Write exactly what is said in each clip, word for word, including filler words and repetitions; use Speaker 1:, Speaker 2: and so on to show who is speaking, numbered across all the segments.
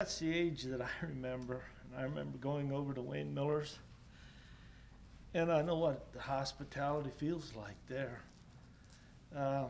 Speaker 1: that's the age that I remember. And I remember going over to Wayne Miller's, and I know what the hospitality feels like there. Uh,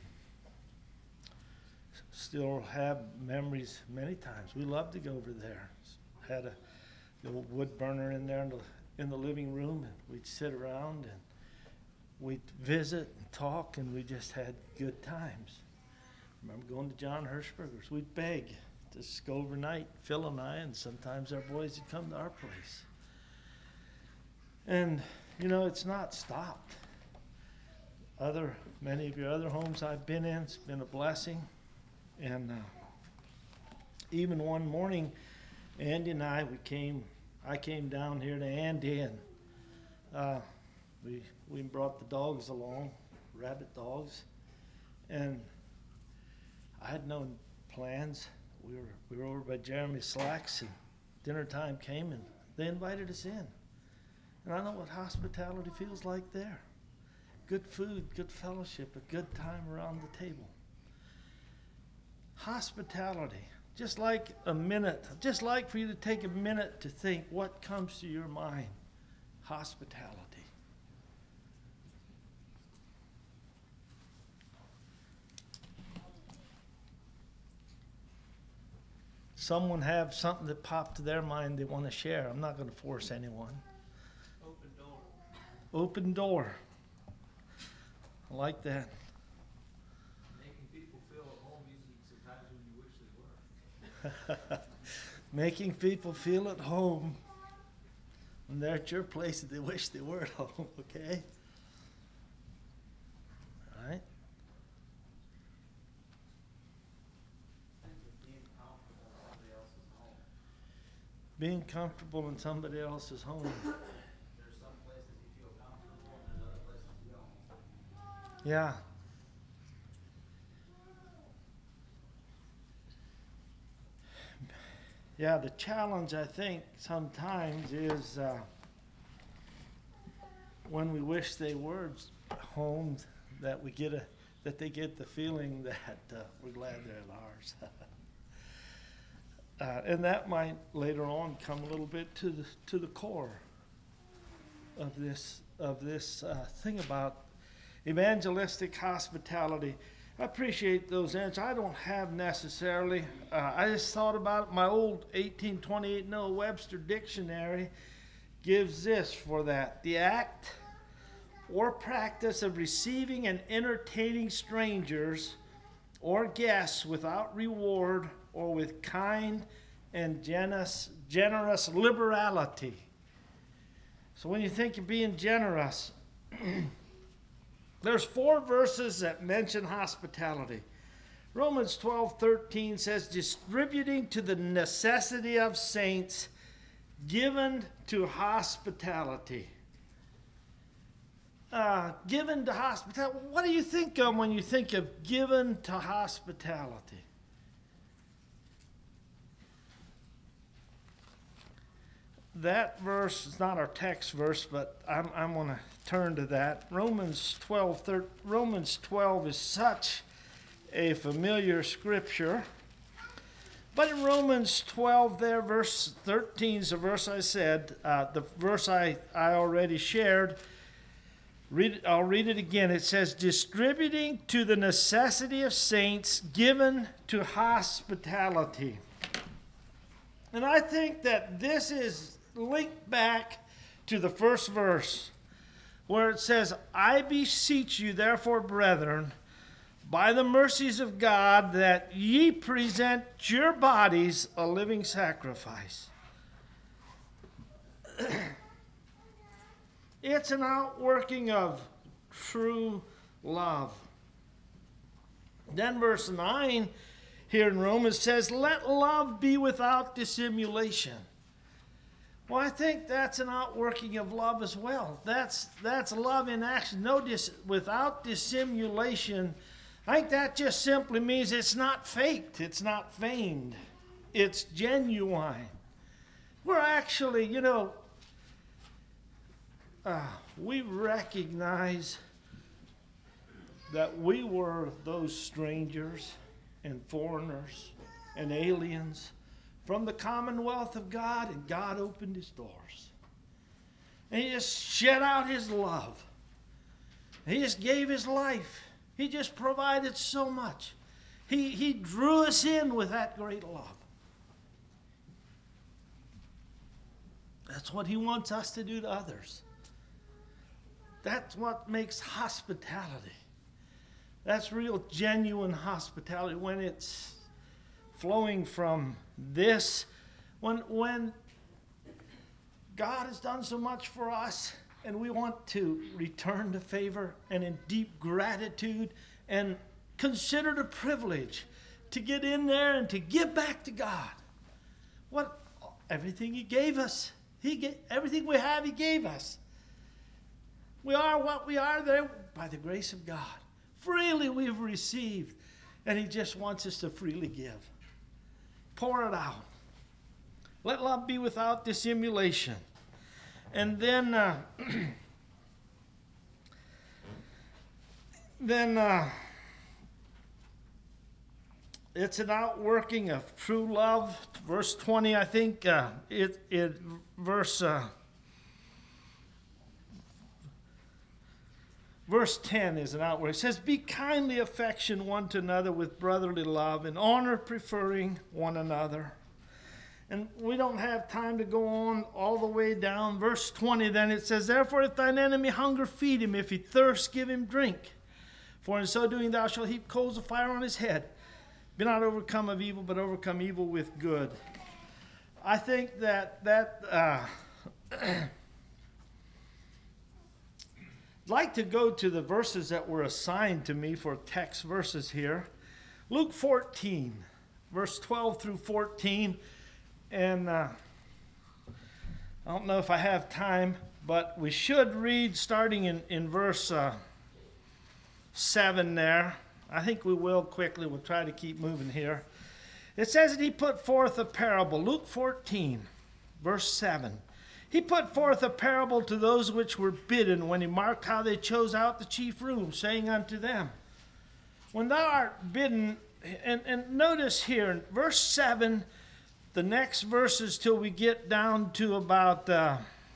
Speaker 1: still have memories many times. We loved to go over there. Had a the old wood burner in there in the, in the living room, and we'd sit around and we'd visit and talk, and we just had good times. Remember going to John Hirschberger's. We'd beg to just go overnight, Phil and I, and sometimes our boys would come to our place. And, you know, it's not stopped. Other, many of your other homes I've been in, it's been a blessing. And uh, even one morning, Andy and I, we came, I came down here to Andy, and uh, we we brought the dogs along, rabbit dogs, and I had no plans. We were we were over by Jeremy Slack's, and dinner time came, and they invited us in. And I know what hospitality feels like there. Good food, good fellowship, a good time around the table. Hospitality. Just like a minute, just like for you to take a minute to think what comes to your mind. Hospitality. Someone have something that popped to their mind they want to share. I'm not going to force anyone.
Speaker 2: Open door.
Speaker 1: Open door. I like that. Making people feel at home when they're at your place that they wish they were at home, okay? All right? Being comfortable in somebody else's home.
Speaker 2: There's some places you feel comfortable and there's other places you don't.
Speaker 1: Yeah. Yeah, the challenge, I think, sometimes is uh, when we wish they were home, that we get a that they get the feeling that uh, we're glad they're at ours. uh, and that might later on come a little bit to the to the core of this of this uh, thing about evangelistic hospitality. I appreciate those answers. I don't have necessarily. Uh, I just thought about it. My old eighteen twenty-eight Noah Webster dictionary gives this for that. The act or practice of receiving and entertaining strangers or guests without reward or with kind and generous, generous liberality. So when you think of being generous, there's four verses that mention hospitality. Romans twelve thirteen says, distributing to the necessity of saints, given to hospitality. Uh, given to hospitality. What do you think of when you think of given to hospitality? That verse is not our text verse, but I'm, I'm going to turn to that. Romans twelve, thir- Romans twelve is such a familiar scripture. But in Romans twelve there, verse thirteen is the verse I said, uh, the verse I, I already shared. Read it, I'll read it again. It says, distributing to the necessity of saints, given to hospitality. And I think that this is linked back to the first verse, where it says, I beseech you, therefore, brethren, by the mercies of God, that ye present your bodies a living sacrifice. It's an outworking of true love. Then verse nine here in Romans says, let love be without dissimulation. Well, I think that's an outworking of love as well. That's that's love in action. No dis, without dissimulation. I think that just simply means it's not faked. It's not feigned. It's genuine. We're actually, you know, uh, we recognize that we were those strangers and foreigners and aliens from the commonwealth of God, and God opened his doors. And he just shed out his love. He just gave his life. He just provided so much. He, he drew us in with that great love. That's what he wants us to do to others. That's what makes hospitality. That's real, genuine hospitality, when it's flowing from this. When, when God has done so much for us, and we want to return the favor, and in deep gratitude, and consider it a privilege to get in there and to give back to God what everything he gave us. He gave, everything we have, he gave us. We are what we are there by the grace of God. Freely we've received, and he just wants us to freely give. Pour it out. Let love be without dissimulation. And then, uh, then uh, it's an outworking of true love. Verse twenty, I think, uh, it, it verse uh, verse ten is an outworking. It says, "Be kindly affection one to another with brotherly love, and honor preferring one another." And we don't have time to go on all the way down. Verse twenty, then it says, "Therefore if thine enemy hunger, feed him. If he thirst, give him drink. For in so doing thou shalt heap coals of fire on his head. Be not overcome of evil, but overcome evil with good." I think that that uh, I'd like to go to the verses that were assigned to me for text verses here. Luke fourteen, verse twelve through fourteen. And uh, I don't know if I have time, but we should read starting in, in verse uh, seven there. I think we will quickly. We'll try to keep moving here. It says that he put forth a parable. Luke fourteen, verse seven. "He put forth a parable to those which were bidden, when he marked how they chose out the chief room, saying unto them, When thou art bidden," and, and notice here in verse seven, the next verses till we get down to about uh,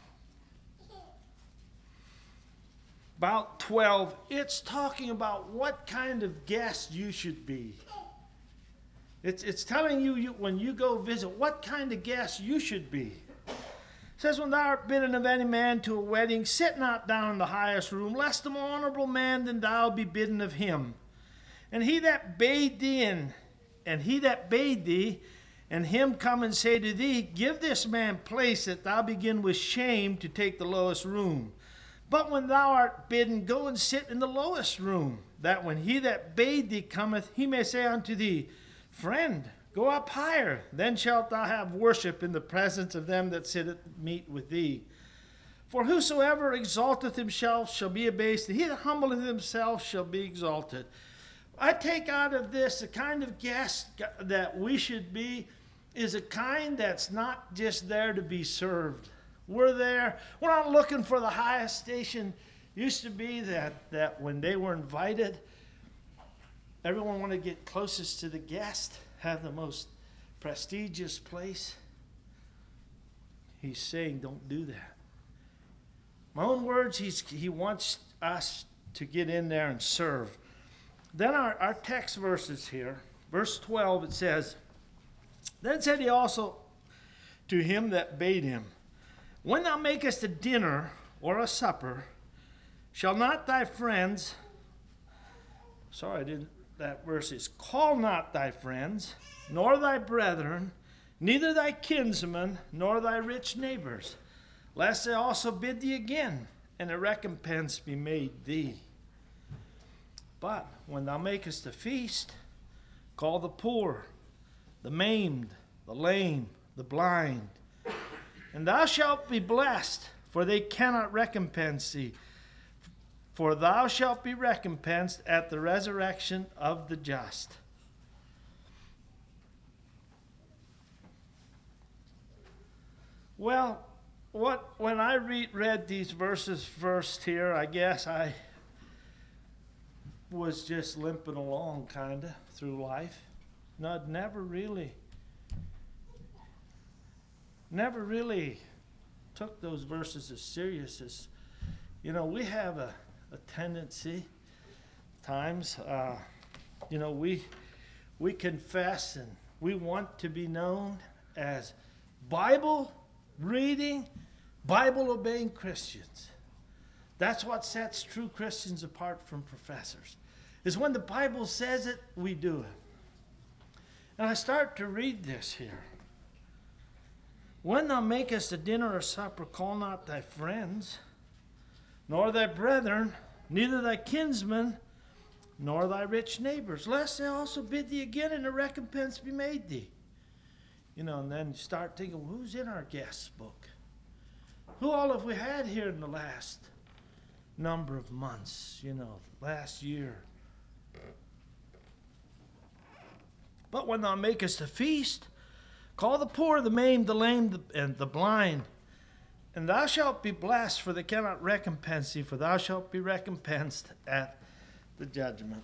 Speaker 1: about twelve, it's talking about what kind of guest you should be. It's it's telling you, you when you go visit, what kind of guest you should be. It says, "When thou art bidden of any man to a wedding, sit not down in the highest room, lest a more honorable man than thou be bidden of him. And he that bade thee in, and he that bade thee, and him come and say to thee, Give this man place, that thou begin with shame to take the lowest room. But when thou art bidden, go and sit in the lowest room, that when he that bade thee cometh, he may say unto thee, Friend, go up higher. Then shalt thou have worship in the presence of them that sit at meat with thee. For whosoever exalteth himself shall be abased, and he that humbleth himself shall be exalted." I take out of this the kind of guest that we should be is a kind that's not just there to be served. We're there. We're not looking for the highest station. Used to be that, that when they were invited, everyone wanted to get closest to the guest, have the most prestigious place. He's saying, don't do that. My own words, he's, he wants us to get in there and serve. Then our, our text verses here, verse twelve, it says, "Then said he also to him that bade him, When thou makest a dinner or a supper, shall not thy friends," sorry, I didn't, that verse is, "call not thy friends, nor thy brethren, neither thy kinsmen, nor thy rich neighbors, lest they also bid thee again, and a recompense be made thee. But when thou makest a feast, call the poor, the maimed, the lame, the blind, and thou shalt be blessed, for they cannot recompense thee. For thou shalt be recompensed at the resurrection of the just." Well, what when I read, read these verses first here, I guess I was just limping along kind of through life. No, I'd never really never really took those verses as serious as, you know, we have a, a tendency times, uh, you know, we we confess and we want to be known as Bible reading, Bible obeying Christians. That's what sets true Christians apart from professors, is when the Bible says it, we do it. And I start to read this here. When thou makest a dinner or supper, call not thy friends, nor thy brethren, neither thy kinsmen, nor thy rich neighbors, lest they also bid thee again, and a recompense be made thee. You know, and then you start thinking, well, who's in our guest book? Who all have we had here in the last number of months, you know, last year? But when thou makest a feast, call the poor, the maimed, the lame, and the blind, and thou shalt be blessed, for they cannot recompense thee, for thou shalt be recompensed at the judgment.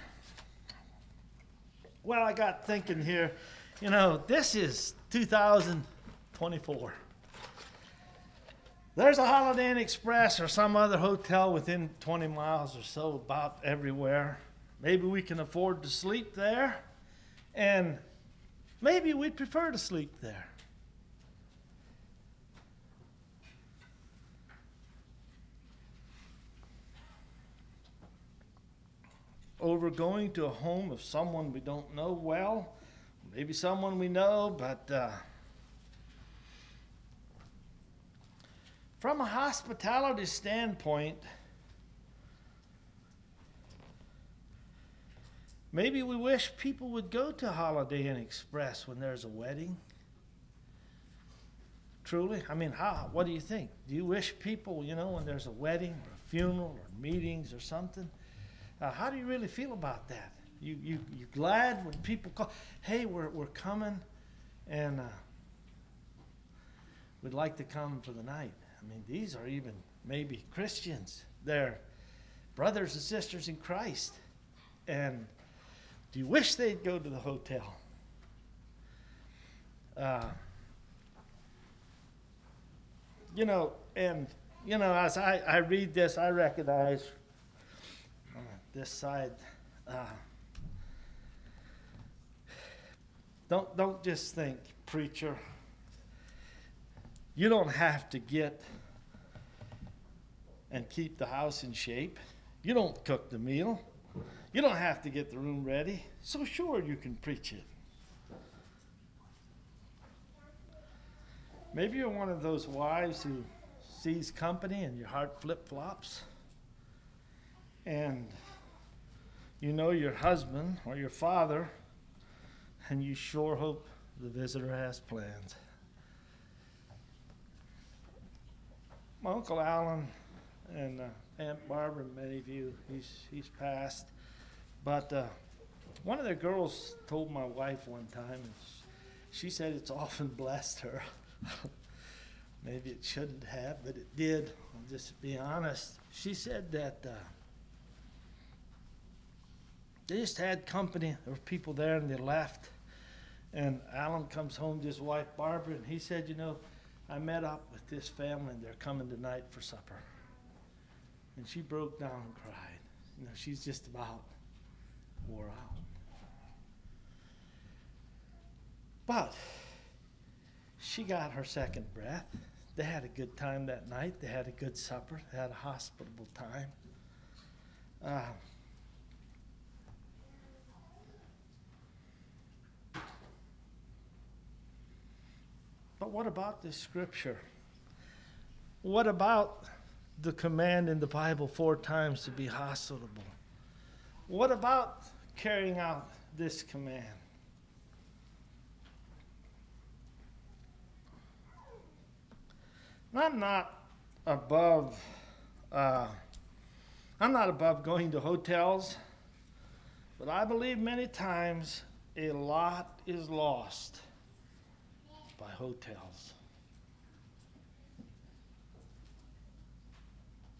Speaker 1: Well, I got thinking here, you know, this is two thousand twenty-four. There's a Holiday Inn Express or some other hotel within twenty miles or so about everywhere. Maybe we can afford to sleep there, and maybe we'd prefer to sleep there. Over going to a home of someone we don't know well, maybe someone we know, but uh, from a hospitality standpoint, maybe we wish people would go to Holiday Inn Express when there's a wedding. Truly, I mean, how? What do you think? Do you wish people, you know, when there's a wedding or a funeral or meetings or something? Uh, how do you really feel about that? You you you glad when people call, hey, we're we're coming, and uh, we'd like to come for the night. I mean, these are even maybe Christians. They're brothers and sisters in Christ. And do you wish they'd go to the hotel? Uh, you know, and, you know, as I, I read this, I recognize uh, this side. Uh, don't, don't just think, preacher, you don't have to get and keep the house in shape. You don't cook the meal. You don't have to get the room ready. So sure, you can preach it. Maybe you're one of those wives who sees company and your heart flip-flops. And you know your husband or your father, and you sure hope the visitor has plans. My Uncle Alan and uh, Aunt Barbara, many of you, he's he's passed. But uh, one of the girls told my wife one time, and she said it's often blessed her. Maybe it shouldn't have, but it did. I'll just be honest. She said that uh, they just had company. There were people there, and they left. And Alan comes home to his wife, Barbara, and he said, you know, I met up with this family, and they're coming tonight for supper. And she broke down and cried. You know, she's just about wore out. But she got her second breath. They had a good time that night. They had a good supper. They had a hospitable time. Uh, But what about this scripture? What about the command in the Bible four times to be hospitable? What about carrying out this command? And I'm not above, uh, I'm not above going to hotels, but I believe many times a lot is lost by hotels.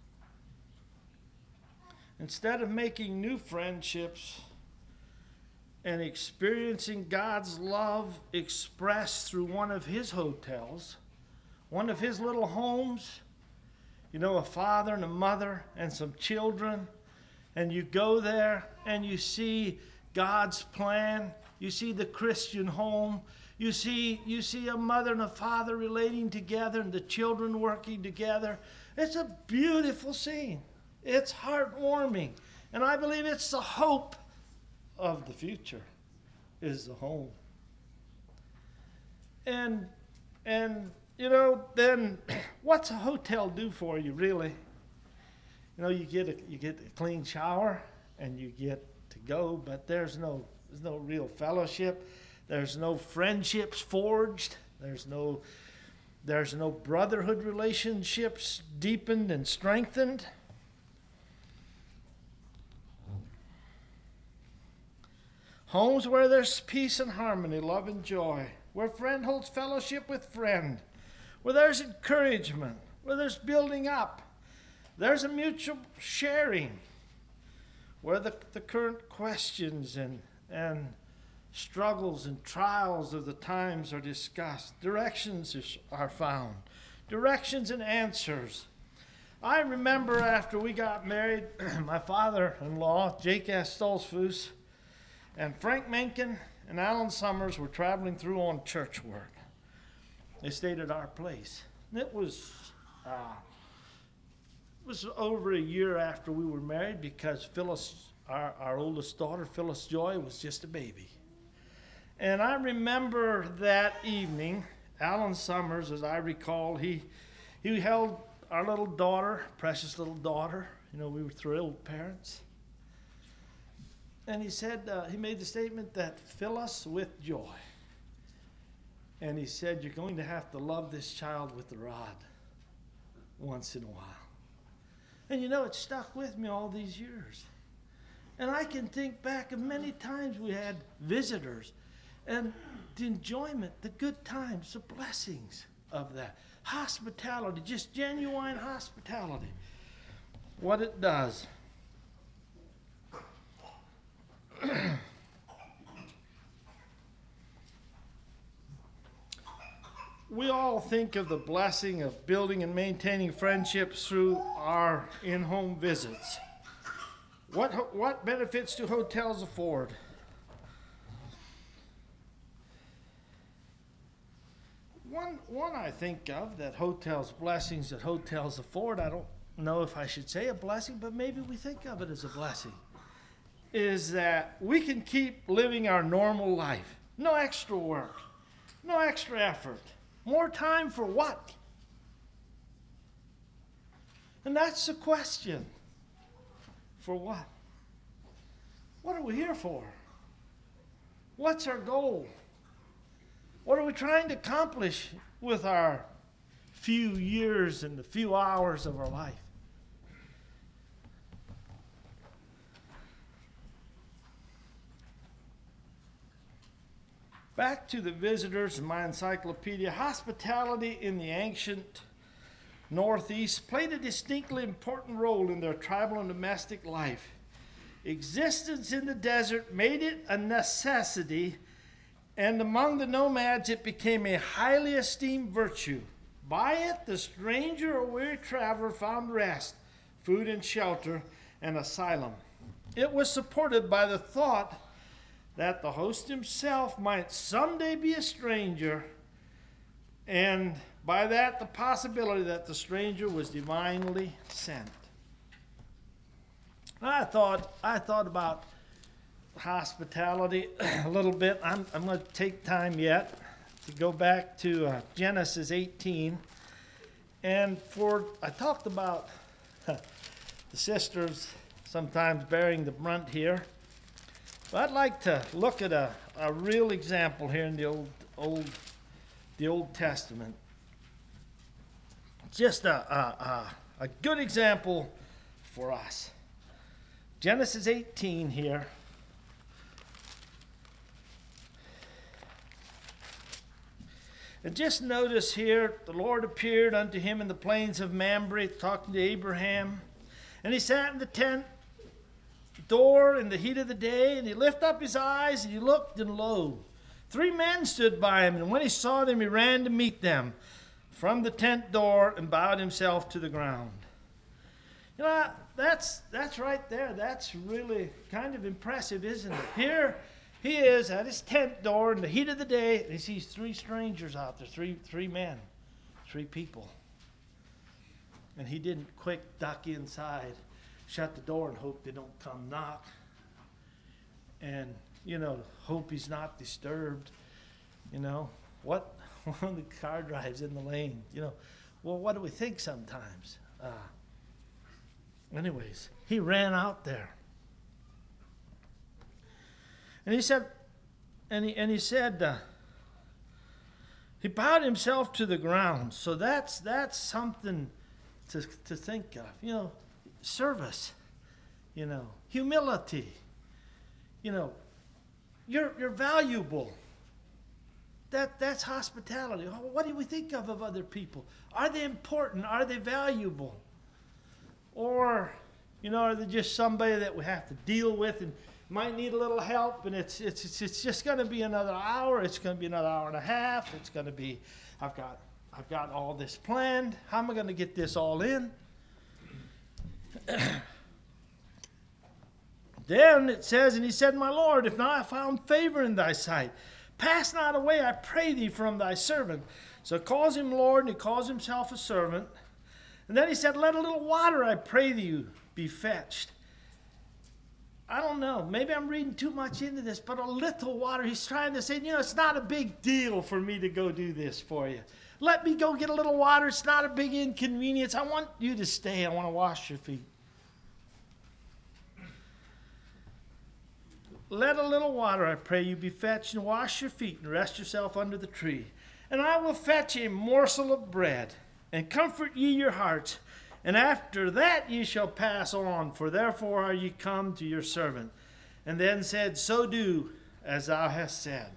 Speaker 1: Instead of making new friendships, and experiencing God's love expressed through one of his hotels, one of his little homes. You know, a father and a mother and some children, and you go there and you see God's plan. You see the Christian home. You see, you see a mother and a father relating together and the children working together. It's a beautiful scene. It's heartwarming. And I believe it's the hope of the future, is the home. And, and you know, then what's a hotel do for you, really? You know, you get a, you get a clean shower and you get to go, but there's no, there's no real fellowship. There's no friendships forged. There's no, there's no brotherhood relationships deepened and strengthened. Homes where there's peace and harmony, love and joy, where friend holds fellowship with friend, where there's encouragement, where there's building up, there's a mutual sharing, where the, the current questions and, and struggles and trials of the times are discussed, directions is, are found, directions and answers. I remember after we got married, my father-in-law, Jake S. Stolzfus, and Frank Menken and Alan Summers were traveling through on church work. They stayed at our place. And it was uh, it was over a year after we were married because Phyllis, our, our oldest daughter, Phyllis Joy, was just a baby. And I remember that evening, Alan Summers, as I recall, he he held our little daughter, precious little daughter. You know, we were thrilled parents. And he said, uh, he made the statement that fill us with joy. And he said, you're going to have to love this child with the rod once in a while. And you know, it stuck with me all these years. And I can think back of many times we had visitors and the enjoyment, the good times, the blessings of that. Hospitality, just genuine hospitality. What it does. We all think of the blessing of building and maintaining friendships through our in-home visits. What, what benefits do hotels afford? One, one I think of that hotels, blessings that hotels afford, I don't know if I should say a blessing, but maybe we think of it as a blessing, is that we can keep living our normal life. No extra work, no extra effort. More time for what? And that's the question. For what? What are we here for? What's our goal? What are we trying to accomplish with our few years and the few hours of our life? Back to the visitors in my encyclopedia, hospitality in the ancient Northeast played a distinctly important role in their tribal and domestic life. Existence in the desert made it a necessity, and among the nomads it became a highly esteemed virtue. By it, the stranger or weary traveler found rest, food and shelter, and asylum. It was supported by the thought that the host himself might someday be a stranger, and by that the possibility that the stranger was divinely sent. I thought I thought about hospitality a little bit. I'm, I'm going to take time yet to go back to uh, Genesis eighteen, and for I talked about the sisters sometimes bearing the brunt here. But I'd like to look at a, a real example here in the old old the Old Testament. Just a, a, a, a good example for us. Genesis eighteen here. And just notice here, the Lord appeared unto him in the plains of Mamre, talking to Abraham. And he sat in the tent door in the heat of the day, and he lifted up his eyes, and he looked, and lo, three men stood by him, and when he saw them, he ran to meet them from the tent door and bowed himself to the ground. You know, that's, that's right there. That's really kind of impressive, isn't it? Here he is at his tent door in the heat of the day, and he sees three strangers out there, three, three men, three people. And he didn't quick duck inside, shut the door and hope they don't come knock. And, you know, hope he's not disturbed. You know, what? One of the car drives in the lane. You know, well, what do we think sometimes? Uh, anyways, he ran out there. And he said, and he, and he said, uh, he bowed himself to the ground. So that's, that's something to, to think of. You know, service, you know, humility, you know, you're, you're valuable. That, that's hospitality. What do we think of of other people? Are they important? Are they valuable? Or, you know, are they just somebody that we have to deal with and might need a little help, and it's, it's, it's, it's just going to be another hour. It's going to be another hour and a half. It's going to be, I've got, I've got all this planned. How am I going to get this all in? Then it says, and he said, my Lord, if not I found favor in thy sight, pass not away, I pray thee, from thy servant. So he calls him Lord, and he calls himself a servant. And then he said, let a little water, I pray thee, be fetched. I don't know, maybe I'm reading too much into this, but a little water, he's trying to say, you know, it's not a big deal for me to go do this for you. Let me go get a little water. It's not a big inconvenience. I want you to stay. I want to wash your feet. Let a little water, I pray you, be fetched, and wash your feet, and rest yourself under the tree. And I will fetch a morsel of bread, and comfort ye your hearts. And after that ye shall pass on, for therefore are ye come to your servant. And then said, so do as thou hast said.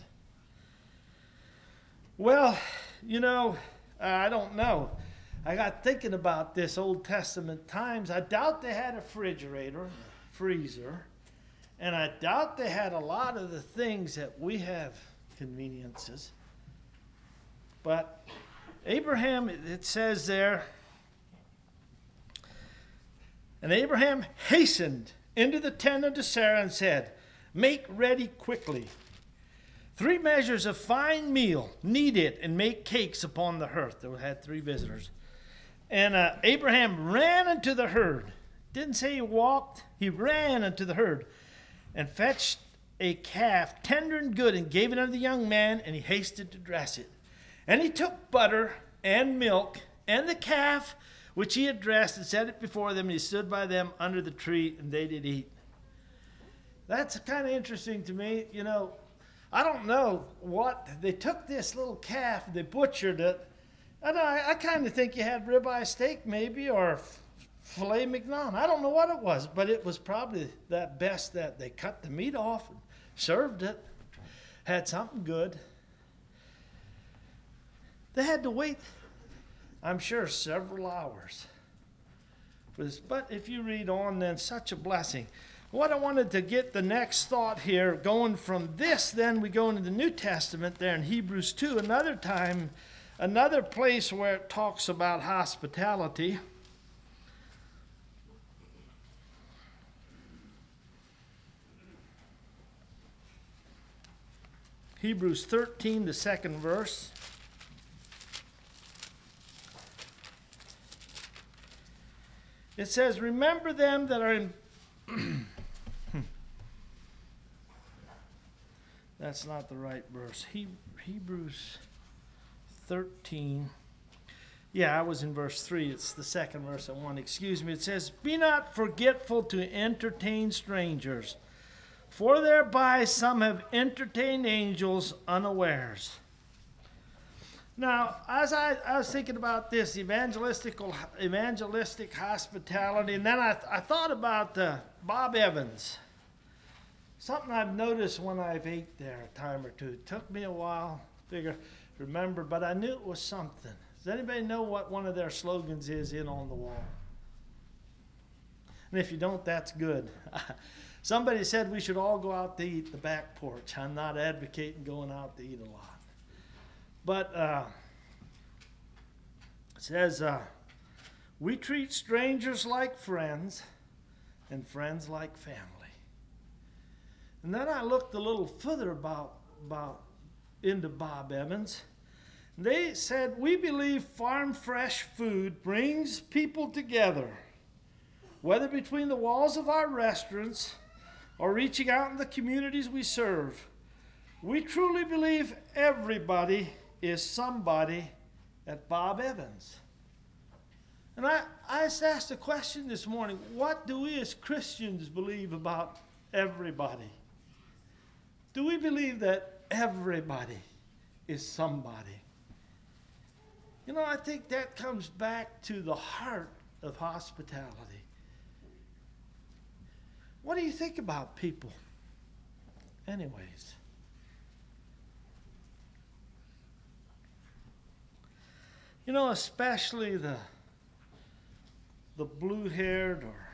Speaker 1: Well, you know, I don't know. I got thinking about this Old Testament times. I doubt they had a refrigerator, freezer, and I doubt they had a lot of the things that we have conveniences. But Abraham, it says there, and Abraham hastened into the tent unto Sarah and said, make ready quickly three measures of fine meal, knead it, and make cakes upon the hearth. They had three visitors. And uh, Abraham ran unto the herd. Didn't say he walked. He ran unto the herd and fetched a calf, tender and good, and gave it unto the young man, and he hasted to dress it. And he took butter and milk and the calf, which he had dressed, and set it before them, and he stood by them under the tree, and they did eat. That's kind of interesting to me. You know, I don't know what, they took this little calf, they butchered it, and I, I kind of think you had ribeye steak maybe, or filet mignon. I don't know what it was, but it was probably that best that they cut the meat off and served it. Had something good. They had to wait, I'm sure, several hours for this. But if you read on, then such a blessing. What I wanted to get the next thought here, going from this, then we go into the New Testament there in Hebrews two, another time, another place where it talks about hospitality. Hebrews thirteen, the second verse. It says, remember them that are in... That's not the right verse. He, Hebrews thirteen. Yeah, I was in verse three. It's the second verse I want. Excuse me. It says, be not forgetful to entertain strangers, for thereby some have entertained angels unawares. Now, as I, I was thinking about this evangelistical, evangelistic hospitality, and then I, I thought about uh, Bob Evans. Something I've noticed when I've ate there a time or two. It took me a while to figure, remember, but I knew it was something. Does anybody know what one of their slogans is in on the wall? And if you don't, that's good. Somebody said we should all go out to eat the back porch. I'm not advocating going out to eat a lot. But uh, it says, uh, we treat strangers like friends and friends like family. And then I looked a little further about, about into Bob Evans. They said, we believe farm fresh food brings people together, whether between the walls of our restaurants or reaching out in the communities we serve. We truly believe everybody is somebody at Bob Evans. And I, I just asked a question this morning, what do we as Christians believe about everybody? Do we believe that everybody is somebody? You know, I think that comes back to the heart of hospitality. What do you think about people? Anyways. You know, especially the the blue-haired or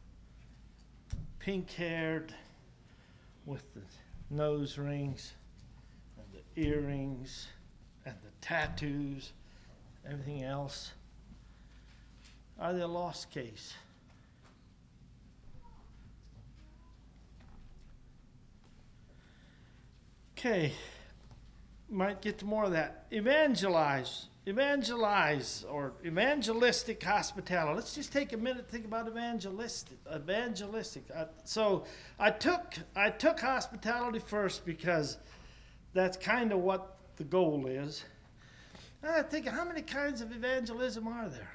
Speaker 1: pink-haired with the nose rings and the earrings and the tattoos, everything else. Are they a lost case? Okay, might get to more of that. Evangelize, evangelize, or evangelistic hospitality. Let's just take a minute to think about evangelistic. Evangelistic. Uh, so I took I took hospitality first because that's kind of what the goal is. And I think, how many kinds of evangelism are there?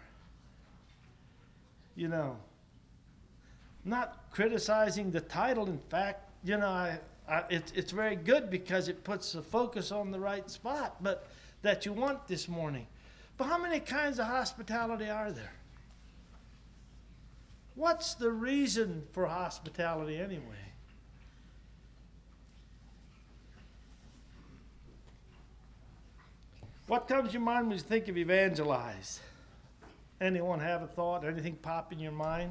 Speaker 1: You know, not criticizing the title. In fact, you know, I. Uh, it, it's very good because it puts the focus on the right spot, but that you want this morning. But how many kinds of hospitality are there? What's the reason for hospitality anyway? What comes to your mind when you think of evangelize? Anyone have a thought? Anything pop in your mind?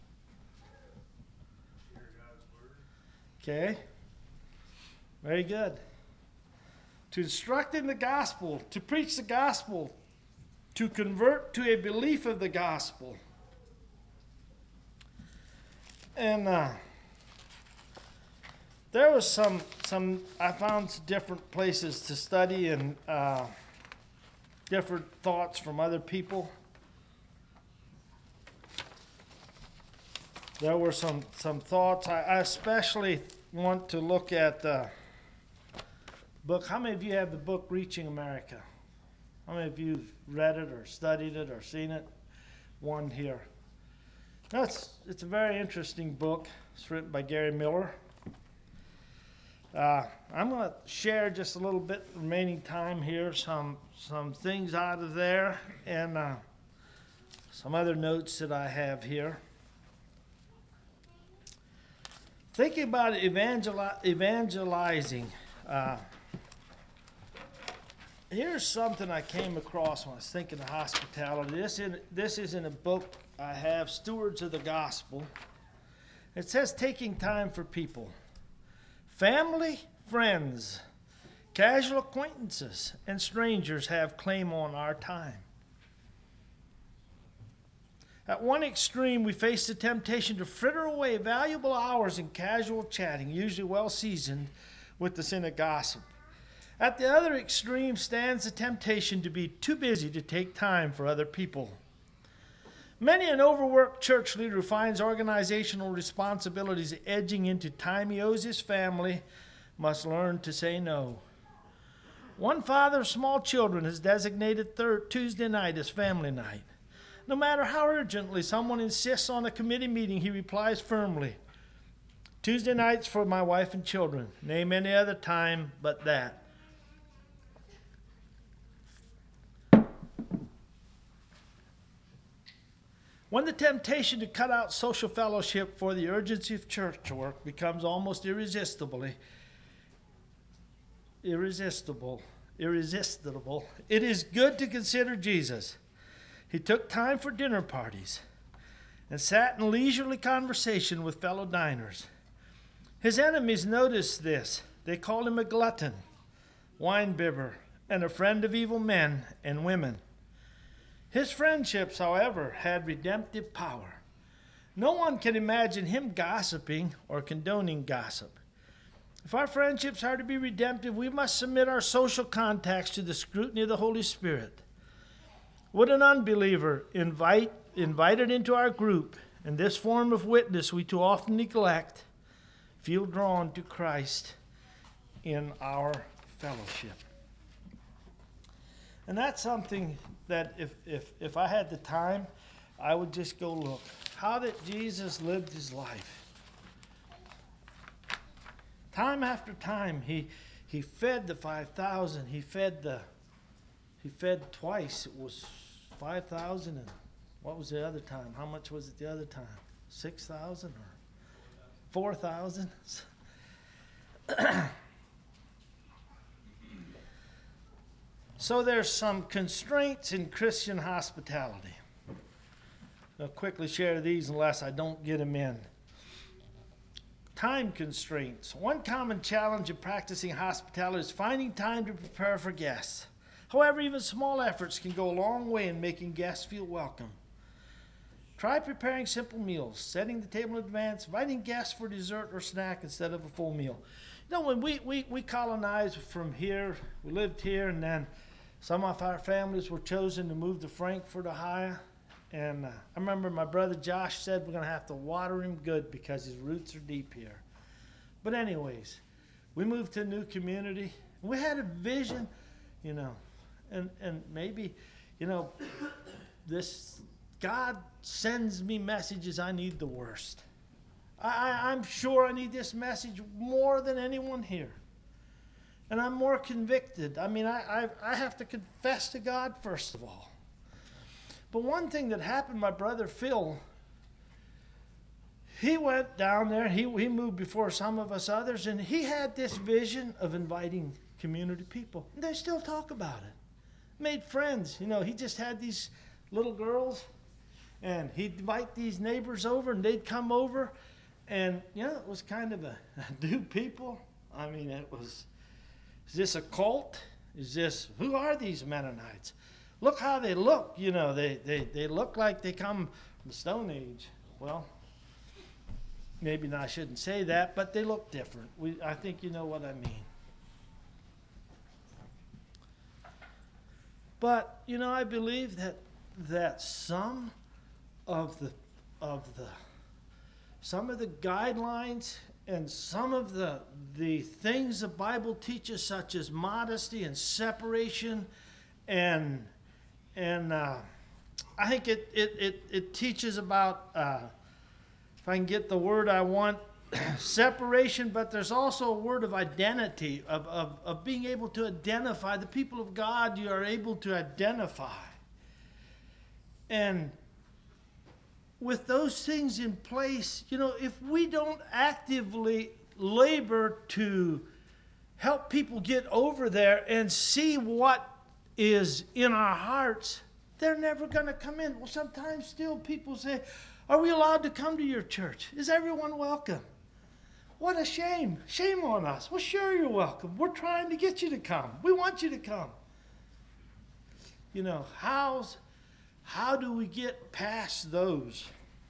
Speaker 2: Share God's word.
Speaker 1: Okay. Very good. To instruct in the gospel, to preach the gospel, to convert to a belief of the gospel. And uh, there was some, some, I found some different places to study and uh, different thoughts from other people. There were some, some thoughts. I, I especially want to look at the book. How many of you have the book Reaching America? How many of you have read it or studied it or seen it? One here. No, it's, it's a very interesting book. It's written by Gary Miller. Uh, I'm going to share just a little bit remaining time here, some some things out of there, and uh, some other notes that I have here. Thinking about evangeli- evangelizing. Uh, Here's something I came across when I was thinking of hospitality. This, in, this is in a book I have, Stewards of the Gospel. It says taking time for people. Family, friends, casual acquaintances, and strangers have claim on our time. At one extreme, we face the temptation to fritter away valuable hours in casual chatting, usually well seasoned with the sin of gossip. At the other extreme stands the temptation to be too busy to take time for other people. Many an overworked church leader who finds organizational responsibilities edging into time he owes his family must learn to say no. One father of small children has designated third Tuesday night as family night. No matter how urgently someone insists on a committee meeting, he replies firmly, Tuesday night's for my wife and children. Name any other time but that. When the temptation to cut out social fellowship for the urgency of church work becomes almost irresistibly irresistible, irresistible, it is good to consider Jesus. He took time for dinner parties and sat in leisurely conversation with fellow diners. His enemies noticed this. They called him a glutton, winebibber, and a friend of evil men and women. His friendships, however, had redemptive power. No one can imagine him gossiping or condoning gossip. If our friendships are to be redemptive, we must submit our social contacts to the scrutiny of the Holy Spirit. Would an unbeliever invite, invited into our group, and this form of witness we too often neglect, feel drawn to Christ in our fellowship? And that's something that if, if, if I had the time, I would just go look. How did Jesus live his life? Time after time, he he fed the five thousand. He fed the he fed twice. It was five thousand, and what was the other time? How much was it the other time? Six thousand or four thousand? So there's some constraints in Christian hospitality. I'll quickly share these unless I don't get them in. Time constraints. One common challenge in practicing hospitality is finding time to prepare for guests. However, even small efforts can go a long way in making guests feel welcome. Try preparing simple meals, setting the table in advance, inviting guests for dessert or snack instead of a full meal. You know, when we, we, we colonized from here, we lived here, and then some of our families were chosen to move to Frankfurt, Ohio. And uh, I remember my brother Josh said we're going to have to water him good because his roots are deep here. But anyways, we moved to a new community. We had a vision, you know, and, and maybe, you know, this God sends me messages I need the worst. I, I, I'm sure I need this message more than anyone here. And I'm more convicted. I mean, I, I, I have to confess to God first of all. But one thing that happened, my brother Phil, he went down there, he, he moved before some of us others, and he had this vision of inviting community people. And they still talk about it. Made friends. You know, he just had these little girls, and he'd invite these neighbors over, and they'd come over. And, you know, it was kind of a, new people. I mean, it was, is this a cult? Is this, who are these Mennonites? Look how they look, you know, they, they, they look like they come from the Stone Age. Well, maybe I shouldn't say that, but they look different. We, I think you know what I mean. But, you know, I believe that that some of the of the some of the guidelines and some of the the things the Bible teaches, such as modesty and separation and And uh, I think it, it, it, it teaches about, uh, if I can get the word I want, separation, but there's also a word of identity, of, of, of being able to identify. The people of God, you are able to identify. And with those things in place, you know, if we don't actively labor to help people get over there and see what is in our hearts, they're never going to come in. Well, sometimes still people say, are we allowed to come to your church? Is everyone welcome? What a shame. Shame on us. Well, sure you're welcome. We're trying to get you to come. We want you to come. You know, how's, how do we get past those?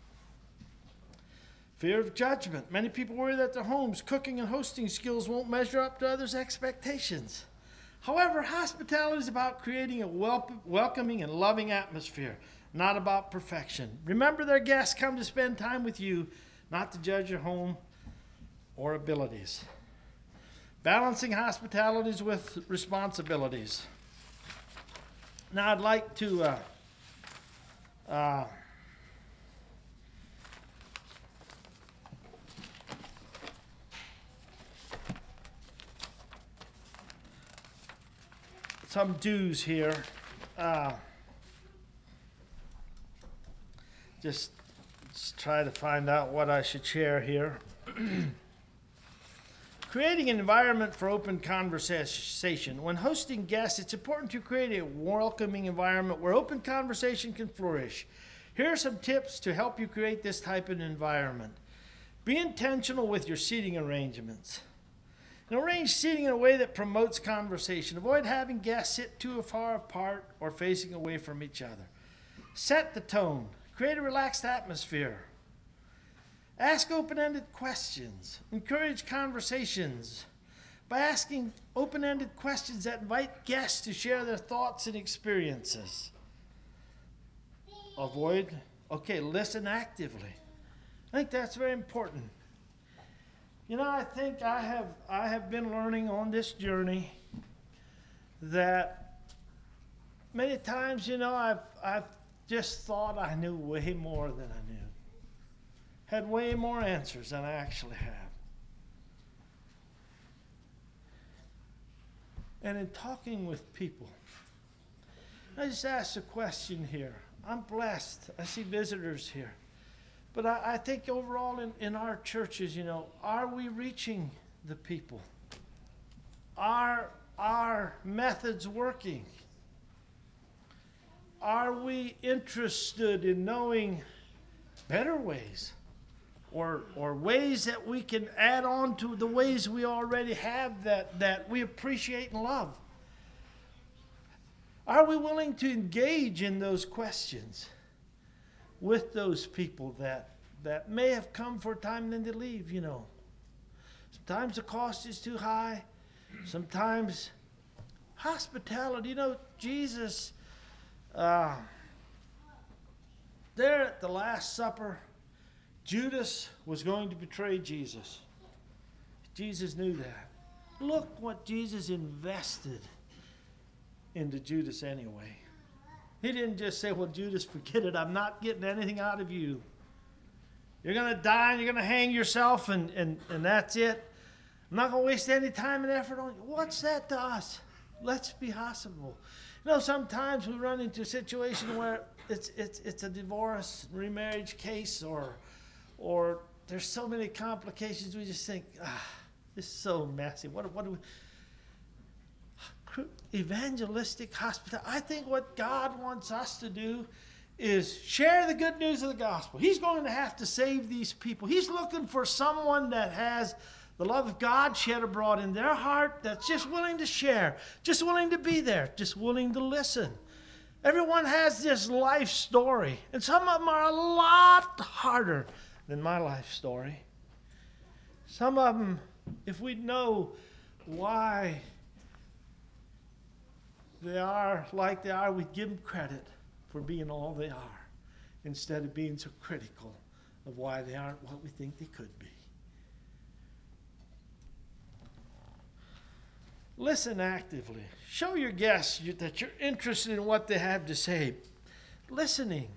Speaker 1: Fear of judgment. Many people worry that their homes, cooking, and hosting skills won't measure up to others' expectations. However, hospitality is about creating a wel- welcoming and loving atmosphere, not about perfection. Remember, their guests come to spend time with you, not to judge your home or abilities. Balancing hospitalities with responsibilities. Now, I'd like to uh, uh, some do's here. Uh, just, just try to find out what I should share here. Creating an environment for open conversation. When hosting guests, it's important to create a welcoming environment where open conversation can flourish. Here are some tips to help you create this type of environment. Be intentional with your seating arrangements. And arrange seating in a way that promotes conversation. Avoid having guests sit too far apart or facing away from each other. Set the tone. Create a relaxed atmosphere. Ask open-ended questions. Encourage conversations by asking open-ended questions that invite guests to share their thoughts and experiences. Avoid, okay, listen actively. I think that's very important. You know, I think I have I have been learning on this journey that many times, you know, I've I've just thought I knew way more than I knew. Had way more answers than I actually have. And in talking with people, I just asked a question here. I'm blessed. I see visitors here. But I, I think overall in, in our churches, you know, are we reaching the people? Are our methods working? Are we interested in knowing better ways? Or, or ways that we can add on to the ways we already have that, that we appreciate and love? Are we willing to engage in those questions with those people that, that may have come for a time and then they leave, you know? Sometimes the cost is too high. Sometimes hospitality, you know, Jesus, uh, there at the Last Supper, Judas was going to betray Jesus. Jesus knew that. Look what Jesus invested into Judas anyway. He didn't just say, well, Judas, forget it. I'm not getting anything out of you. You're going to die and you're going to hang yourself and, and, and that's it. I'm not going to waste any time and effort on you. What's that to us? Let's be hospitable. You know, sometimes we run into a situation where it's it's it's a divorce, remarriage case, or or there's so many complications. We just think, ah, this is so messy. What what do we? Evangelistic hospitality. I think what God wants us to do is share the good news of the gospel. He's going to have to save these people. He's looking for someone that has the love of God shed abroad in their heart, that's just willing to share, just willing to be there, just willing to listen. Everyone has this life story, and some of them are a lot harder than my life story. Some of them, if we know why they are like they are, we give them credit for being all they are, instead of being so critical of why they aren't what we think they could be. Listen actively. Show your guests that you're interested in what they have to say. Listening.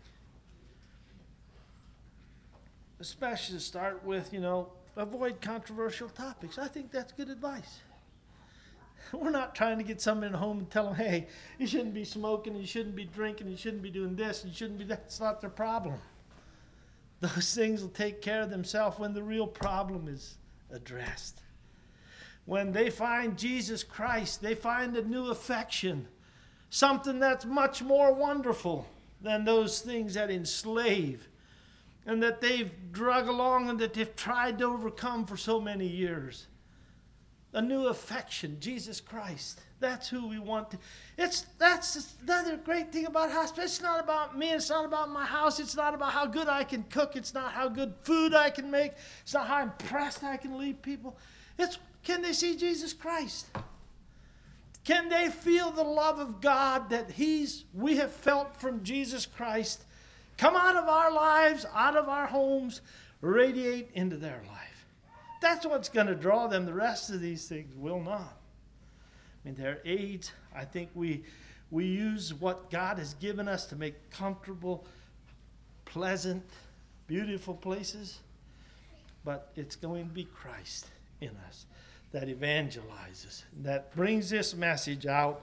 Speaker 1: Especially to start with, you know, avoid controversial topics. I think that's good advice. We're not trying to get someone home and tell them, hey, you shouldn't be smoking, you shouldn't be drinking, you shouldn't be doing this, you shouldn't be that. That's not their problem. Those things will take care of themselves when the real problem is addressed. When they find Jesus Christ, they find a new affection, something that's much more wonderful than those things that enslave and that they've drug along and that they've tried to overcome for so many years. A new affection, Jesus Christ. That's who we want to. It's that's another great thing about hospital. It's not about me. It's not about my house. It's not about how good I can cook. It's not how good food I can make. It's not how impressed I can leave people. It's, can they see Jesus Christ? Can they feel the love of God that He's we have felt from Jesus Christ come out of our lives, out of our homes, radiate into their life? That's what's going to draw them. The rest of these things will not. I mean, they're aids. I think we we use what God has given us to make comfortable, pleasant, beautiful places. But it's going to be Christ in us that evangelizes, that brings this message out.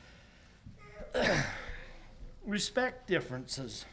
Speaker 1: Respect differences.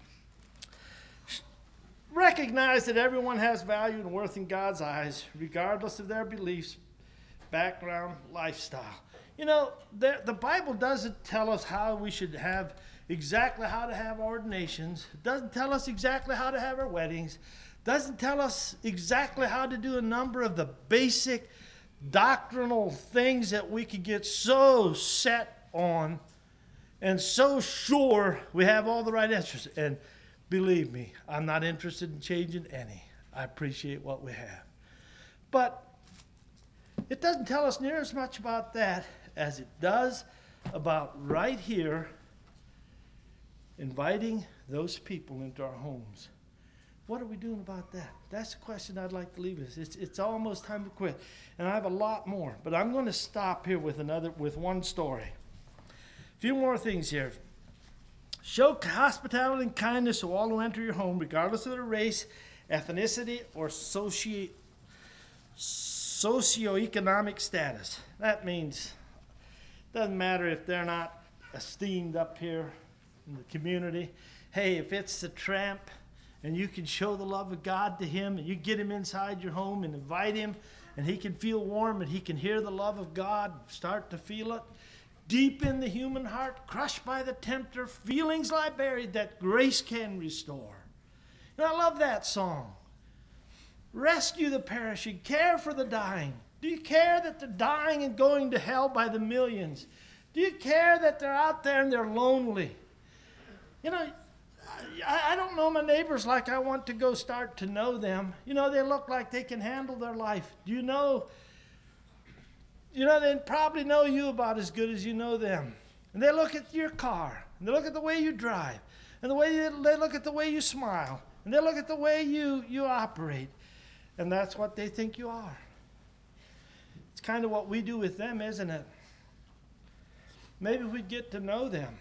Speaker 1: Recognize that everyone has value and worth in God's eyes, regardless of their beliefs, background, lifestyle. You know, the, the Bible doesn't tell us how we should have exactly how to have ordinations. It doesn't tell us exactly how to have our weddings. It doesn't tell us exactly how to do a number of the basic doctrinal things that we could get so set on and so sure we have all the right answers. And believe me, I'm not interested in changing any. I appreciate what we have. But it doesn't tell us near as much about that as it does about right here inviting those people into our homes. What are we doing about that? That's the question I'd like to leave us. It's, it's almost time to quit. And I have a lot more, but I'm going to stop here with another, with one story. A few more things here. Show hospitality and kindness to all who enter your home, regardless of their race, ethnicity, or socio socioeconomic status. That means it doesn't matter if they're not esteemed up here in the community. Hey, if it's the tramp and you can show the love of God to him and you get him inside your home and invite him and he can feel warm and he can hear the love of God, start to feel it. Deep in the human heart, crushed by the tempter, feelings lie buried that grace can restore. And I love that song. Rescue the perishing, care for the dying. Do you care that they're dying and going to hell by the millions? Do you care that they're out there and they're lonely? You know, I, I don't know my neighbors like I want to go start to know them. You know, they look like they can handle their life. Do you know, you know, they probably know you about as good as you know them. And they look at your car, and they look at the way you drive, and the way you, they look at the way you smile, and they look at the way you, you operate. And that's what they think you are. It's kind of what we do with them, isn't it? Maybe we'd get to know them.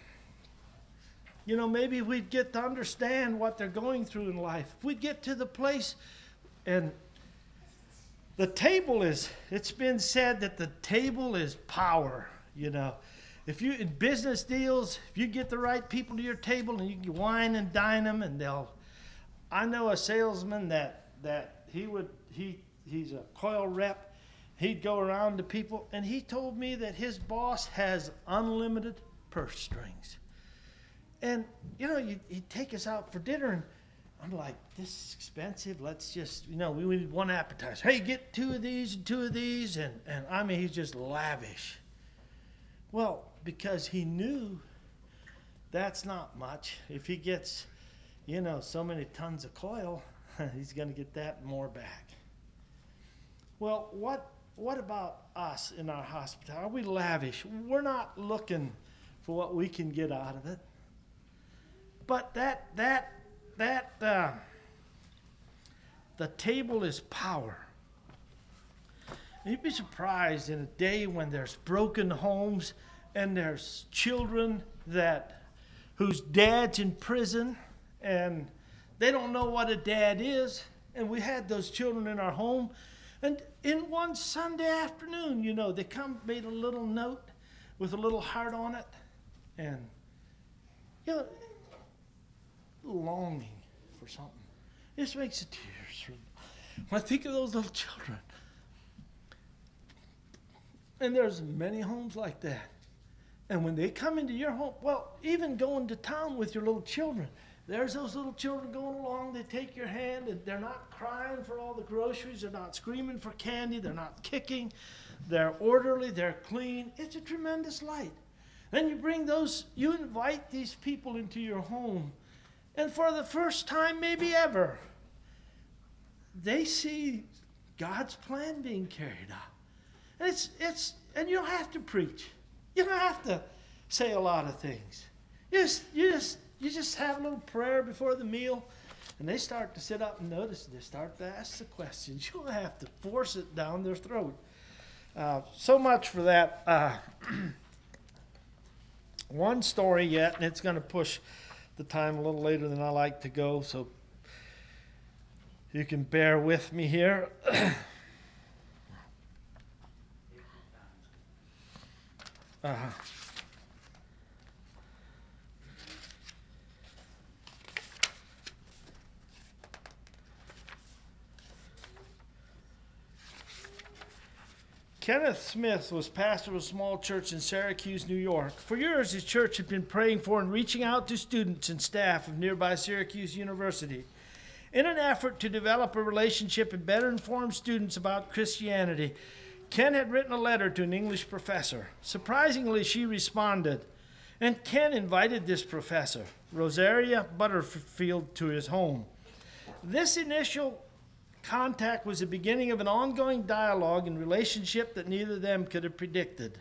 Speaker 1: You know, maybe we'd get to understand what they're going through in life. If we'd get to the place, and the table is, it's been said that the table is power, you know. If you, in business deals, if you get the right people to your table and you can wine and dine them and they'll, I know a salesman that, that he would, he, he's a coil rep. He'd go around to people and he told me that his boss has unlimited purse strings. And, you know, you, he'd take us out for dinner, and I'm like, this is expensive. Let's just, you know, we need one appetizer. Hey, get two of these and two of these. And, and I mean, he's just lavish. Well, because he knew that's not much. If he gets, you know, so many tons of coil, he's going to get that and more back. Well, what, what about us in our hospitality? Are we lavish? We're not looking for what we can get out of it. But that, that, that, uh, the table is power. And you'd be surprised in a day when there's broken homes and there's children that, whose dad's in prison and they don't know what a dad is. And we had those children in our home. And in one Sunday afternoon, you know, they come, made a little note with a little heart on it. And, you know, longing for something. It just makes the tears. When I think of those little children. And there's many homes like that. And when they come into your home, well, even going to town with your little children, there's those little children going along, they take your hand, and they're not crying for all the groceries, they're not screaming for candy, they're not kicking, they're orderly, they're clean. It's a tremendous light. Then you bring those, you invite these people into your home, and for the first time maybe ever, they see God's plan being carried out. And it's it's and you don't have to preach. You don't have to say a lot of things. You just you just you just have a little prayer before the meal, and they start to sit up and notice. They start to ask the questions. You don't have to force it down their throat. Uh, so much for that. Uh, one story yet, and it's going to push the time a little later than I like to go, so you can bear with me here. uh-huh. Kenneth Smith was pastor of a small church in Syracuse, New York. For years, his church had been praying for and reaching out to students and staff of nearby Syracuse University in an effort to develop a relationship and better inform students about Christianity. Ken had written a letter to an English professor. Surprisingly, she responded, and Ken invited this professor, Rosaria Butterfield, to his home. This initial contact was the beginning of an ongoing dialogue and relationship that neither of them could have predicted.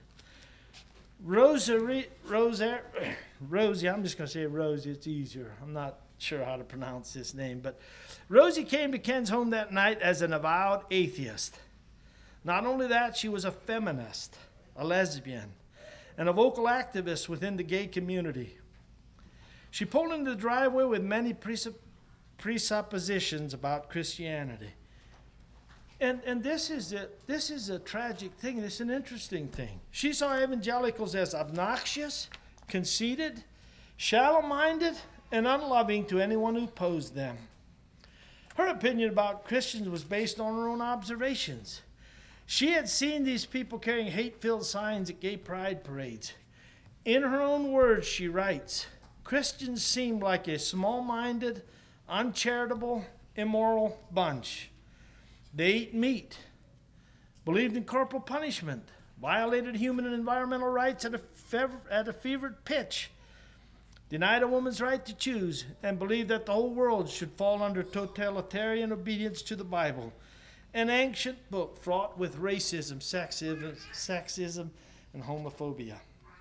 Speaker 1: Rosarie, Rosa, Rosie, I'm just going to say Rosie, it's easier. I'm not sure how to pronounce this name, but Rosie came to Ken's home that night as an avowed atheist. Not only that, she was a feminist, a lesbian, and a vocal activist within the gay community. She pulled into the driveway with many presupp- presuppositions about Christianity. And, and this is a, this is a tragic thing. This is an interesting thing. She saw evangelicals as obnoxious, conceited, shallow-minded, and unloving to anyone who opposed them. Her opinion about Christians was based on her own observations. She had seen these people carrying hate-filled signs at gay pride parades. In her own words, she writes, Christians seemed like a small-minded, uncharitable, immoral bunch. They ate meat, believed in corporal punishment, violated human and environmental rights at a, fever, at a fevered pitch, denied a woman's right to choose, and believed that the whole world should fall under totalitarian obedience to the Bible, an ancient book fraught with racism, sexism, sexism, and homophobia.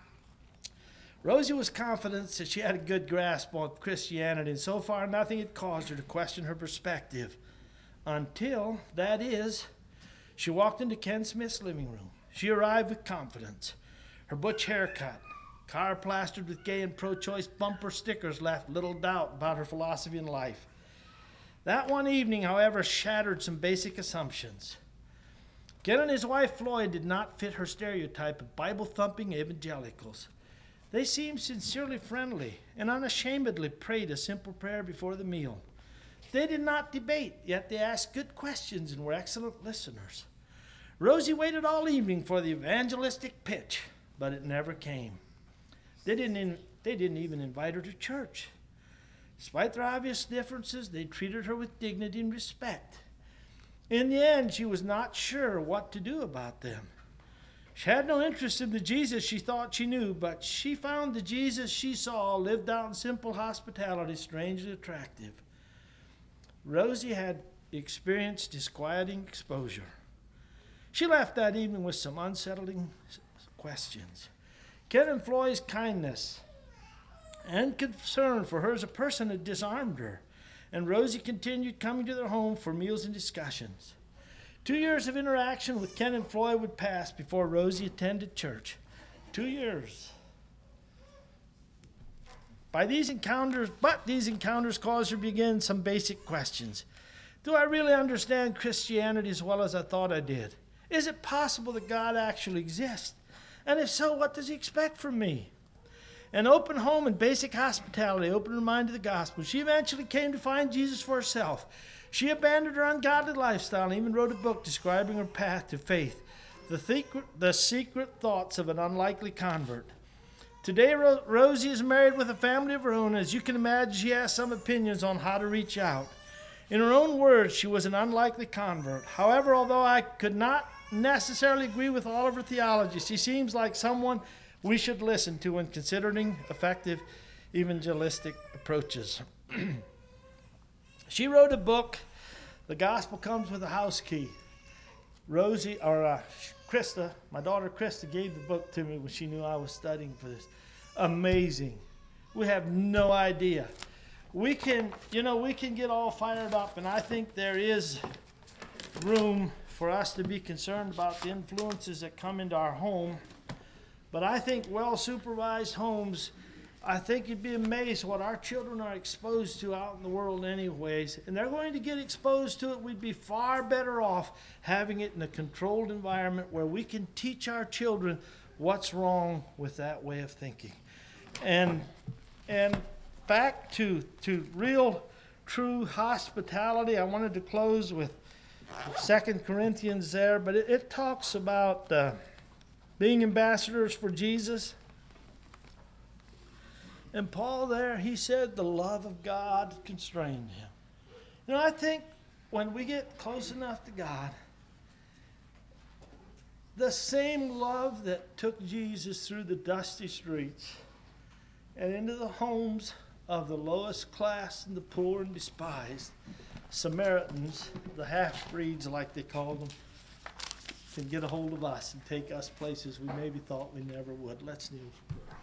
Speaker 1: Rosie was confident that she had a good grasp on Christianity, and so far nothing had caused her to question her perspective. Until, that is, she walked into Ken Smith's living room. She arrived with confidence. Her butch haircut, car plastered with gay and pro-choice bumper stickers left little doubt about her philosophy in life. That one evening, however, shattered some basic assumptions. Ken and his wife Floyd did not fit her stereotype of Bible-thumping evangelicals. They seemed sincerely friendly and unashamedly prayed a simple prayer before the meal. They did not debate, yet they asked good questions and were excellent listeners. Rosie waited all evening for the evangelistic pitch, but it never came. They didn't, in, they didn't even invite her to church. Despite their obvious differences, they treated her with dignity and respect. In the end, she was not sure what to do about them. She had no interest in the Jesus she thought she knew, but she found the Jesus she saw lived out in simple hospitality strangely attractive. Rosie had experienced disquieting exposure. She left that evening with some unsettling questions. Ken and Floyd's kindness and concern for her as a person had disarmed her, and Rosie continued coming to their home for meals and discussions. Two years of interaction with Ken and Floyd would pass before Rosie attended church. Two years. By these encounters, but these encounters caused her to begin some basic questions. Do I really understand Christianity as well as I thought I did? Is it possible that God actually exists? And if so, what does he expect from me? An open home and basic hospitality opened her mind to the gospel. She eventually came to find Jesus for herself. She abandoned her ungodly lifestyle and even wrote a book describing her path to faith, the, secret, the secret thoughts of an unlikely convert. Today, Ro- Rosie is married with a family of her own. As you can imagine, she has some opinions on how to reach out. In her own words, she was an unlikely convert. However, although I could not necessarily agree with all of her theology, she seems like someone we should listen to when considering effective evangelistic approaches. She wrote a book, The Gospel Comes with a House Key. Rosie, or uh, Krista, my daughter Krista, gave the book to me when she knew I was studying for this. Amazing. We have no idea. We can, you know, we can get all fired up, and I think there is room for us to be concerned about the influences that come into our home. But I think well-supervised homes, I think you'd be amazed what our children are exposed to out in the world anyways. And they're going to get exposed to it. We'd be far better off having it in a controlled environment where we can teach our children what's wrong with that way of thinking. And and back to, to real, true hospitality, I wanted to close with Second Corinthians there, but it, it talks about uh, being ambassadors for Jesus. And Paul there, he said the love of God constrained him. You know, I think when we get close enough to God, the same love that took Jesus through the dusty streets and into the homes of the lowest class and the poor and despised, Samaritans, the half-breeds like they call them, can get a hold of us and take us places we maybe thought we never would. Let's kneel for prayer.